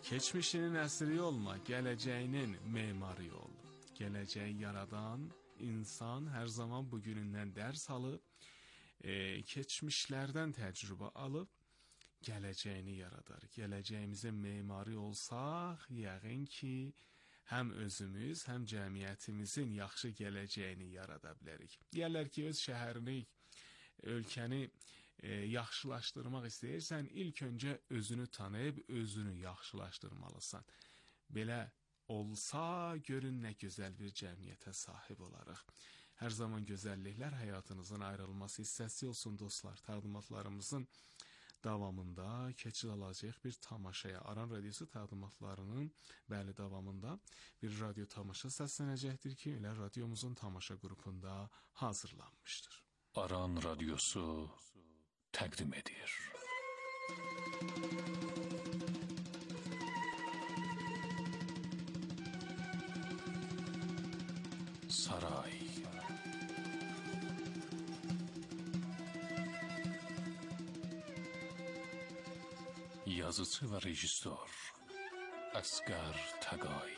Keçmişinin əsiri olma, gələcəyinin memarı ol. Gələcəyi yaradan insan hər zaman bugünündən dərs alıb, keçmişlərdən təcrübə alıb, gələcəyini yaradar. Gələcəyimizin memarı olsaq, yəqin ki, həm özümüz, həm cəmiyyətimizin yaxşı gələcəyini yarada bilərik. Deyərlər ki, öz şəhərini, ölkəni yaxşılaşdırmaq istəyirsən, ilk öncə özünü tanıyıb, özünü yaxşılaşdırmalısan. Belə olsa, görün nə gözəl bir cəmiyyətə sahib olarıq. Hər zaman gözəlliklər həyatınızın ayrılması hissəsi olsun dostlar. Təqdimatlarımızın davamında keçid alacaq bir tamaşaya. Aran radiosu təqdimatlarının davamında bir radyo tamaşa səslənəcəkdir ki, elə radiomuzun tamaşa qrupunda hazırlanmışdır. Aran radiosu təqdim edir. Saray. Yazıcı və rejissor Əsqər Təqay.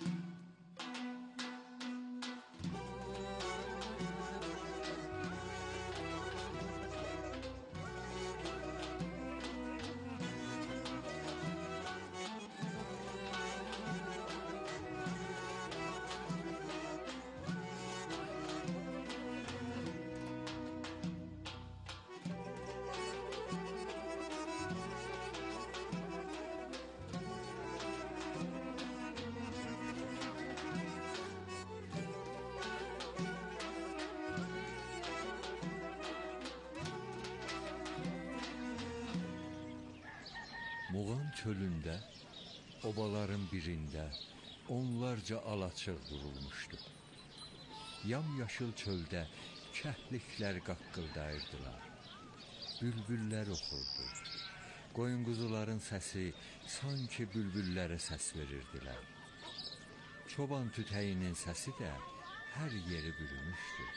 Muğan çölündə, obaların birində onlarca alaçıq durulmuşdu. Yamyaşıl çöldə kəhliklər qaqqıldayırdılar. Bülbüllər oxurdu. Qoyun-quzuların səsi sanki bülbüllərə səs verirdilər. Çoban tütəyinin səsi də hər yeri bürümüşdü.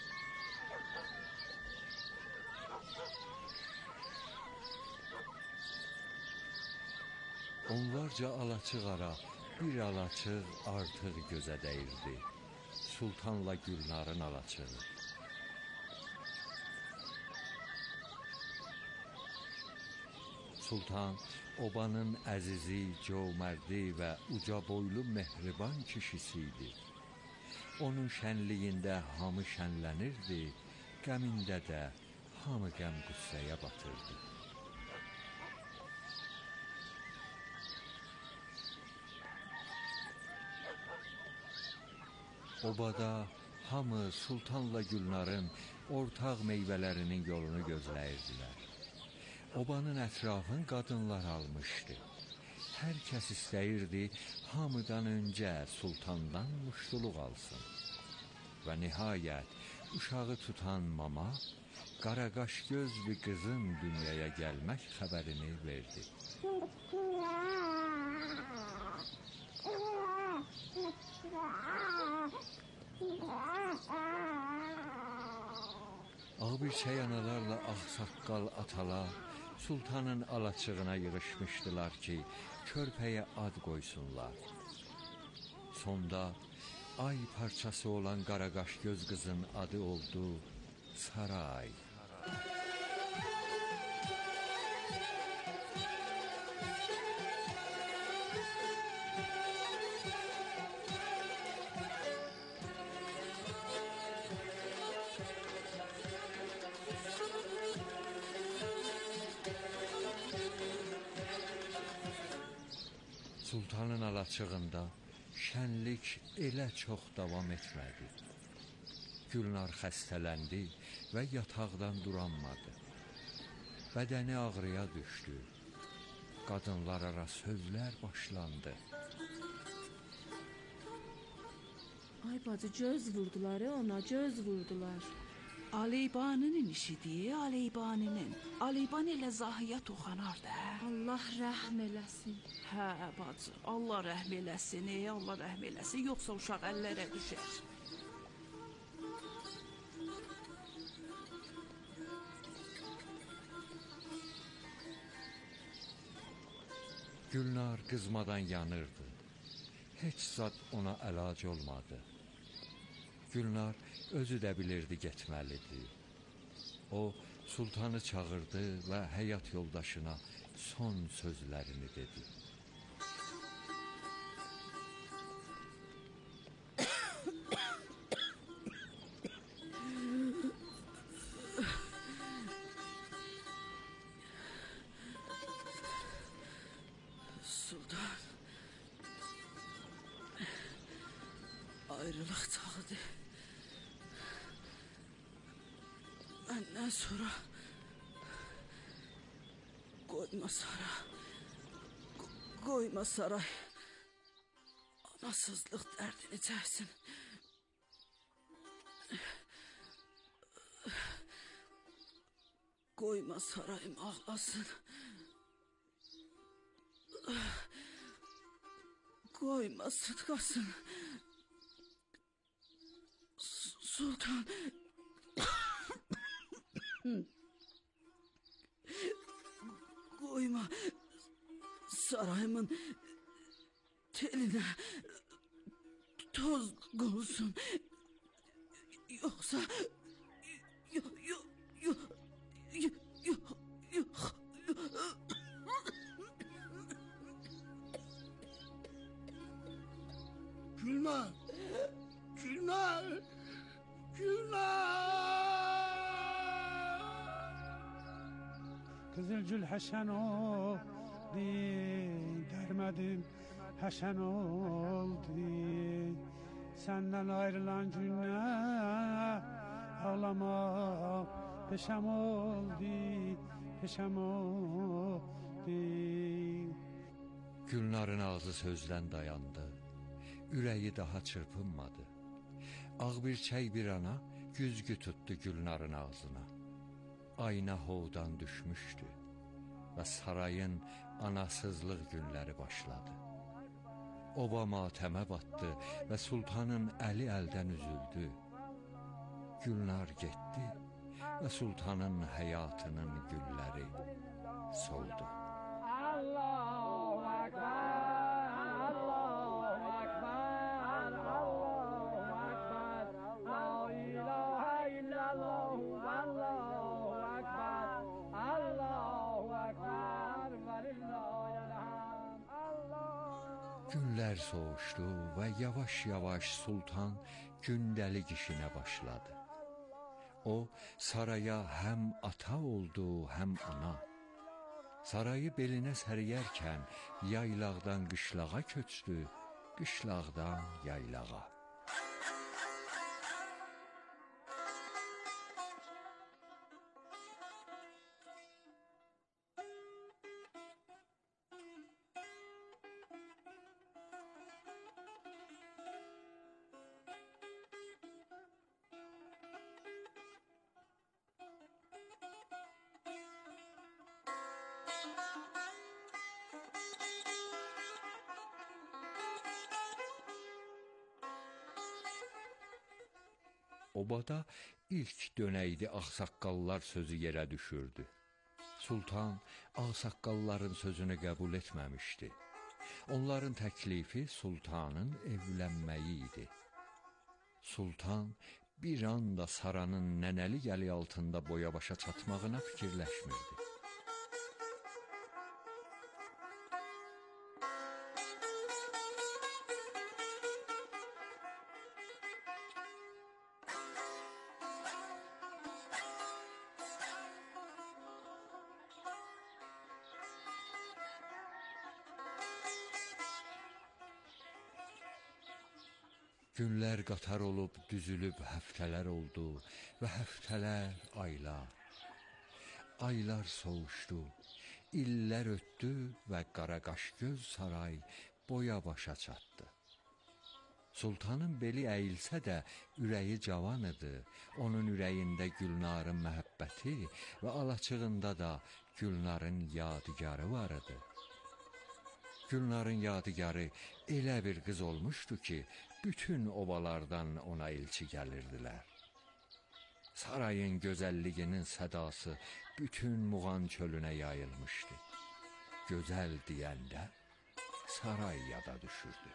Onlarca alaçıq ara bir alaçıq artıq gözə dəyirdi. Sultanla Gülnarın alaçığı. Sultan, obanın əzizi, cömərdi və uca boylu mehriban kişisi idi. Onun şənliyində hamı şənlənirdi, qəmində də hamı qəm-qüssəyə batırdı. Obada hamı Sultanla Gülnarın ortaq meyvələrinin yolunu gözləyirdilər. Obanın ətrafın qadınlar almışdı. Hər kəs istəyirdi hamıdan öncə sultandan muştuluq alsın. Və nihayət uşağı tutan mama qaraqaş göz bir qızın dünyaya gəlmək xəbərini verdi. Ağbirçək analarla ağsaqqal atalar sultanın alaçığına yığışmışdılar ki, körpəyə ad qoysunlar. Sonda ay parçası olan qaraqaş göz qızın adı oldu Saray. Sultanın alaçığında şənlik elə çox davam etmədi. Gülnar xəstələndi və yataqdan duranmadı. Bədəni ağrıya düşdü. Qadınlar ara sözlər başlandı. Ay bacı, göz vurdular, ona göz vurdular. Aleybaninin işidir, Aleybaninin. Aleyban elə Zahiyə toxanar da. Allah rəhm eləsin. Hə, bacı, Allah rəhm eləsin, Allah rəhm eləsin, yoxsa uşaq əllərə düşər. Gülnar qızmadan yanırdı. Heç zat ona əlac olmadı. Gülnar özü də bilirdi getməlidir. O, sultanı çağırdı və həyat yoldaşına son sözlərini dedi. Sultan, ayrılıq çağıdır. Məndən sonra qoyma saray anasızlıq dərdini çəksin. Qoyma sarayım ağlasın. Qoyma sıtqasın. Sultan, qoyma sarayımın teline toz qolsun. Yoxsa yox. Gülnar! Kızılgül həşən oldu, dərmədim həşən oldu. Səndən ayrılan günlər ağlamaq peşəm oldu. Gülnarın ağzı sözdən dayandı. Ürəyi daha çırpınmadı. Ağbirçək bir ana güzgü tutdu Gülnarın ağzına. Ayna hovdan düşmüşdü və sarayın anasızlıq günləri başladı. Oba matəmə batdı və sultanın əli əldən üzüldü. Gülnar getdi və sultanın həyatının gülləri soldu. Allahu Ekber! Günlər soğuşdu və yavaş-yavaş sultan gündəlik işinə başladı. O, saraya həm ata oldu, həm ana. Sarayı belinə səriyərkən yaylaqdan qışlağa köçdü, qışlaqdan yaylağa. Obada ilk dönəydi ağsaqqallar sözü yerə düşürdü. Sultan ağsaqqalların sözünü qəbul etməmişdi. Onların təklifi sultanın evlənməyi idi. Sultan bir anda saranın nənəli gəli altında boya başa çatmağına fikirləşmirdi. Günlər qatar olub, düzülüb həftələr oldu və həftələr aylar. Aylar soğuşdu, illər ötdü və qaraqaşgöz saray boya başa çatdı. Sultanın beli əyilsə də ürəyi cavan idi. Onun ürəyində Gülnarın məhəbbəti və alaçığında da Gülnarın yadigarı var idi. Gülnarın yadigarı elə bir qız olmuşdu ki, bütün obalardan ona elçi gəlirdilər. Sarayın gözəlliyinin sədası bütün Muğan çölünə yayılmışdı. Gözəl deyəndə saray yada düşürdü.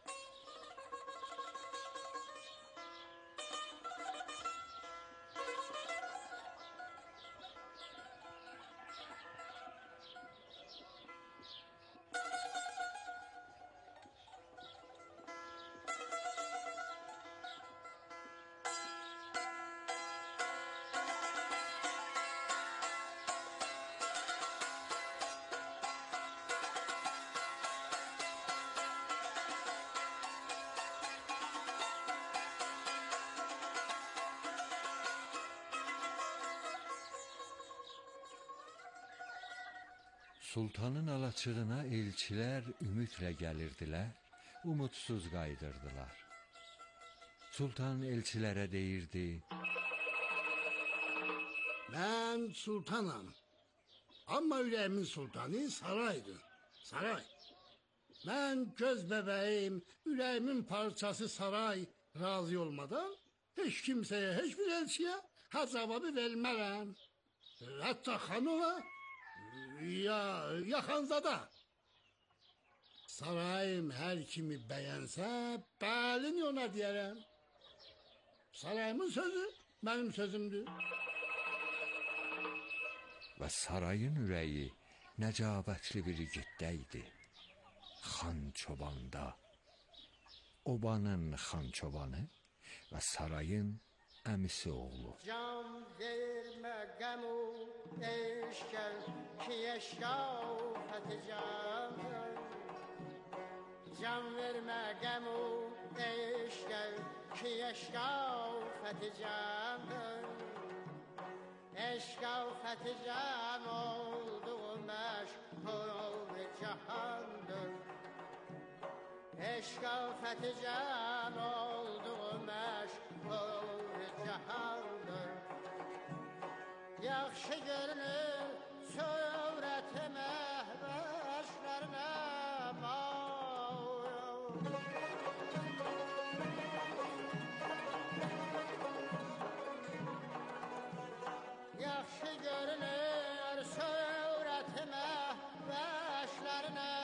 Sultanın alaçığına elçilər ümidlə gəlirdilər, umudsuz qaydırdılar. Sultan elçilərə deyirdi: Mən sultanam, amma ürəyimin sultanı saraydır, saray. Mən göz bəbəyim, ürəyimin parçası saray razı olmadan heç kimsəyə, heç bir elçiyə cavabı vermərəm. Hətta xanova ya xanzada. Sarayım hər kimi bəyənsə, bəlini ona deyərəm. Sarayımın sözü mənim sözümdür. Və sarayın ürəyi nəcabətli bir igiddə idi. Xan Çobanda, obanın xan çobanı və sarayın əmisi oğlu. Can vermə qəmu eşkəl ki eşkafət candır. Can vermə qəmu eşkəl ki eşkafət candır. Eşkafət can olduğu məşhur cahandır. Eşkafət can olduğu məşhur cahandır. Yaxşı görünür surəti məhvəşlərinə Yaxşı görünür surəti məhvəşlərinə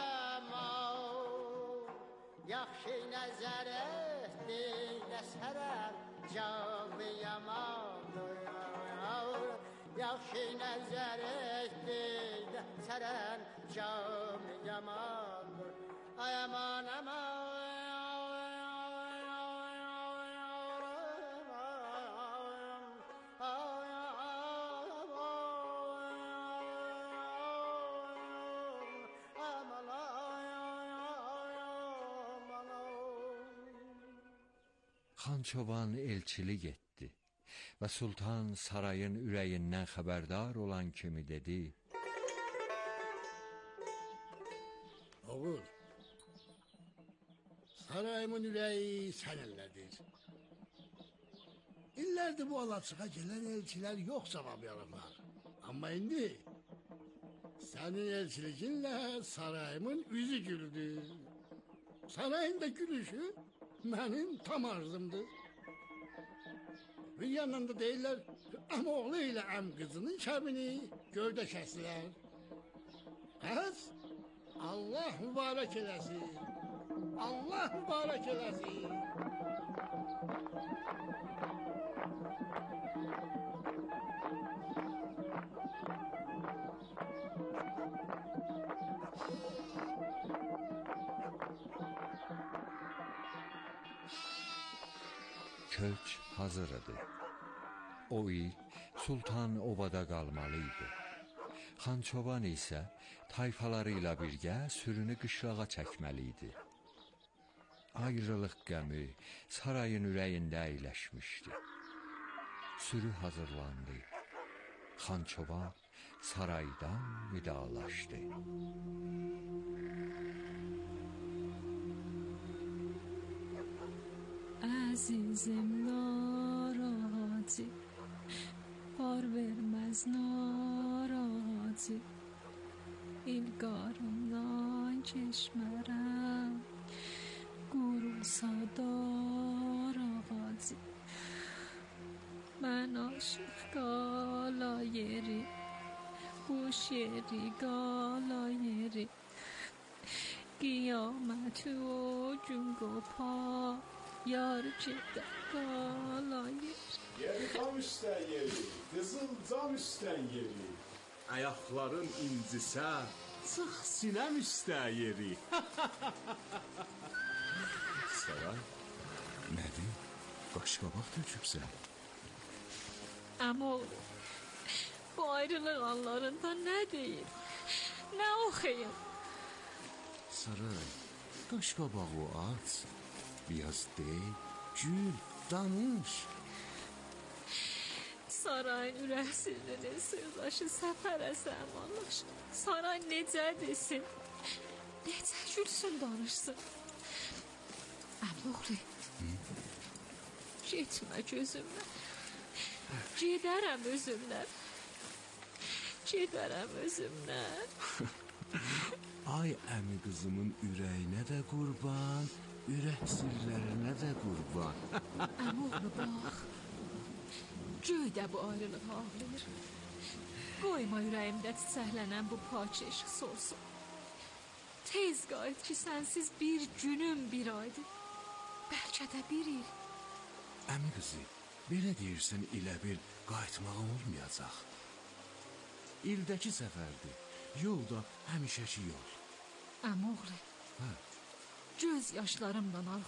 Yaxşı nəzər etdikdə sərər canı yamandır. Yaxşı nəzər etdikdə sərər canı yamandır. Ay aman aman Xan Çoban elçilik etdi və sultan sarayın ürəyindən xəbərdar olan kimi dedi: Oğul, sarayımın ürəyi səninlədir. İllərdir bu alaçığa gələn elçilər yox cavab yararlar. Amma indi sənin elçilikinlə sarayımın üzü güldü. Sarayın da gülüşü mənim tam arzımdır. Bir yandan da deyirlər, am oğlu ilə am qızının kəmini gövdə kəsilər. Bəs Allah mübarək eləsin. Allah mübarək eləsin. Kölç hazır idi. O il sultan obada qalmalıydı. Xan Çoban isə tayfaları ilə birgə sürünü qışlağa çəkməli idi. Ayrılıq qəmi sarayın ürəyində əyləşmişdi. Sürü hazırlandı. Xan Çoban saraydan vidalaşdı. Əzizim narahatı, par verməz narahatı, İlqarımdan keçmərəm, qurulsa dar ağacı. Mən aşıq qala yeri, quş yeri qala yeri, Qiyamət o gün qopar, yar gedər qalaya. Yeri tam üstən yeri, qızıl cam üstən yeri. Ayaqların incisə, çıx sinəm üstən yeri. Saray, nədir? Qaşqabaq tökübsən. Əmoğlu, bu ayrılıq anlarında nə deyim, nə oxuyum? Saray, qaşqabağı aç, biraz dey, gül, danış. Sarayın ürək sirrinin sırdaşı səfərə səmanlaş. Saray necə desin, necə gülsün danışsın. Əmoğlu, getmə gözümdən, gedərəm özümdən, gedərəm özümdən. Ay əmi qızımın ürəyinə də qurban, ürək sirlərinə də qurban. Əmoğlu bax, göy də bu ayrılıq ağlayır. Qoyma ürəyimdə çiçəklənən bu pak eşq solsun. Tez qayıt ki, sənsiz bir günüm bir aydır. Bəlkə də bir il. Əmi qızı, belə deyirsən ilə bir qayıtmağım olmayacaq. İldəki səfərdir, yolda həmişəki yol. Əmoğlu, göz yaşlarımdan arxayın.